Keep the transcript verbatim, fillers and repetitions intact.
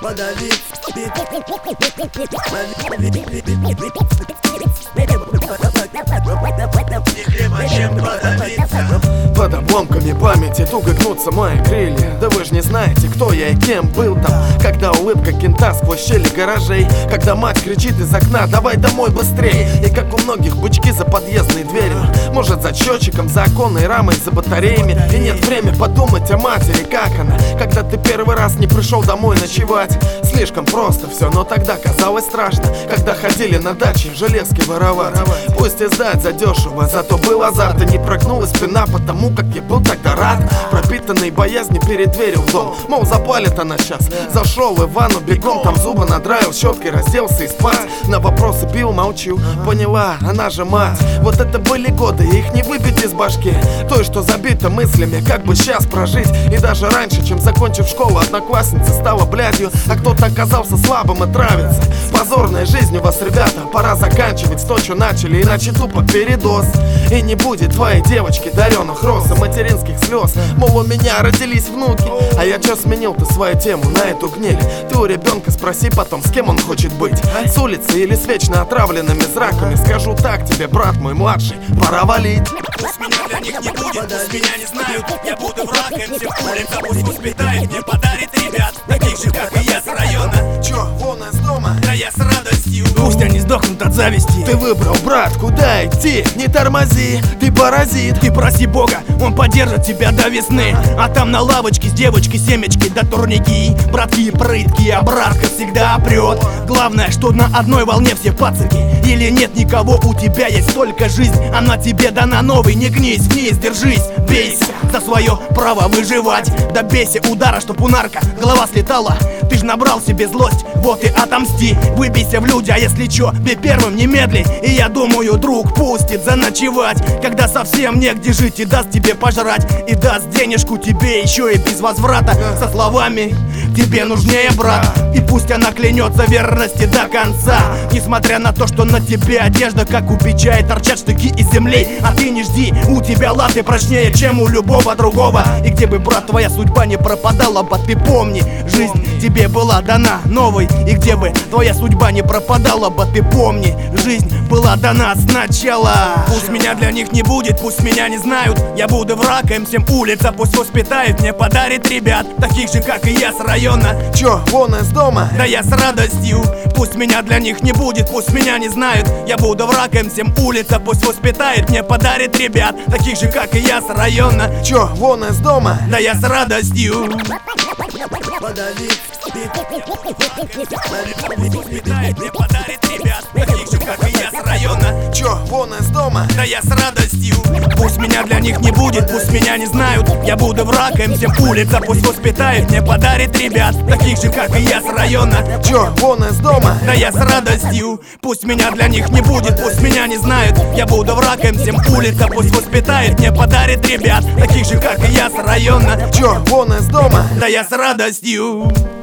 подавить. Под обломками памяти туго гнутся мои крылья. Да вы ж не знаете, кто я и кем был там. Когда улыбка кента сквозь щели гаражей, когда мать кричит из окна: давай домой быстрей. И как у многих бычки за подъездной дверью, может за счетчиком, за оконной рамой, за батареями. И нет времени подумать о матери, как она, когда ты первый раз не пришел домой ночевать. Слишком просто все, но тогда казалось страшно, когда ходили на даче железки воровать. Пусть и сдать задешево, зато был азарт. И не прогнулась спина, потому как я был тогда рад. Пропитанный боязнью перед дверью в дом, мол, запалит она сейчас. Зашел в ванну бегом, там зубы надраил щеткой, разделся и спать. На вопросы бил, молчу, поняла, она же мать. Вот это были годы, их не выбить из башки, той, что забита мыслями, как бы сейчас прожить. И даже раньше, чем закончив школу, одноклассница стала блядью, а кто-то оказался слабым и травится. Позорная жизнь у вас, ребята, пора заканчивать то, что начали, иначе тупо передоз. И не будет твоей девочки дареных роз и материнских слез, мол, у меня родились внуки. А я чё сменил ты свою тему на эту гниль? Ты у ребенка спроси потом, с кем он хочет быть, с улицы или с вечно отравленными зраками. Скажу так тебе, брат мой младший, пора валить. Пусть меня для них не будет, пусть меня не знают, я буду врагом всех улиц, а пусть воспитает, мне подарит ребят, таких же, как и я с района. Чё, вон из дома? Да я с радостью. Пусть они сдохнут от зависти. Ты выбрал, брат, куда идти? Не тормози, ты паразит. Ты проси Бога, он поддержит тебя до весны. А там на лавочке с девочкой семечки да турники. Братки прытки, а братка всегда прет. Главное, что на одной волне все пацаки. Или нет никого, у тебя есть только жизнь. Она тебе дана новой, не гнись вниз, держись. Бейся за свое право выживать. Добейся удара, чтоб у нарка голова слетала. Ты ж набрал себе злость, вот и отомсти. Выбейся в люди, а если чё, бей первым, не медли. И я думаю, друг пустит заночевать, когда совсем негде жить, и даст тебе пожрать. И даст денежку тебе еще и без возврата, со словами: тебе нужнее, брат. И пусть она клянется верности до конца, несмотря на то, что на тебе одежда как у печа, и торчат штыки из земли. А ты не жди, у тебя латы прочнее, чем у любого другого. И где бы, брат, твоя судьба не пропадала бы, ты помни, жизнь тебе была дана новой. И где бы твоя судьба не пропадала бы, ты помни, жизнь была дана сначала. Пусть меня для них не будет, пусть меня не знают, я буду врагом всем улица, пусть воспитает, мне подарит ребят, таких же, как и я с района. Чё, вон из дома? Да я с радостью. Пусть меня для них не будет, пусть меня не знают, я буду врагом всем улица, пусть воспитает, мне подарит ребят, таких же, как и я с района. Чё, вон из дома? Да я с радостью. Подавить. Мне подарит ребят, таких же, как и я с района. Чё, вон из дома? Да я с радостью. Пусть меня для них не будет, пусть меня не знают, я буду врагом всем улица, пусть воспитает, мне подарит ребят, таких же, как и я с района. Чё, вон из дома? Да я с радостью. Пусть меня для них не будет, пусть меня не знают, я буду врагом всем улица, пусть воспитает, мне подарит ребят, таких же, как и я с района. Чё, вон из дома? Да я с радостью.